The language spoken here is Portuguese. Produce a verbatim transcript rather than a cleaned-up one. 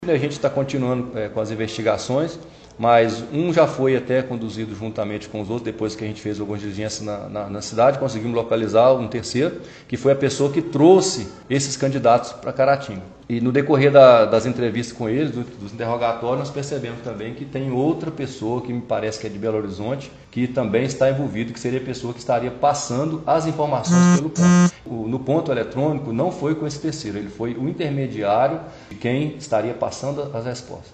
A gente está continuando é, com as investigações, mas um já foi até conduzido juntamente com os outros, depois que a gente fez algumas diligências na, na, na cidade, conseguimos localizar um terceiro, que foi a pessoa que trouxe esses candidatos para Caratinga. E no decorrer da, das entrevistas com eles, do, dos interrogatórios, nós percebemos também que tem outra pessoa, que me parece que é de Belo Horizonte, que também está envolvido, que seria a pessoa que estaria passando as informações pelo ponto. O, no ponto eletrônico não foi com esse terceiro, ele foi o intermediário de quem estaria passando as respostas.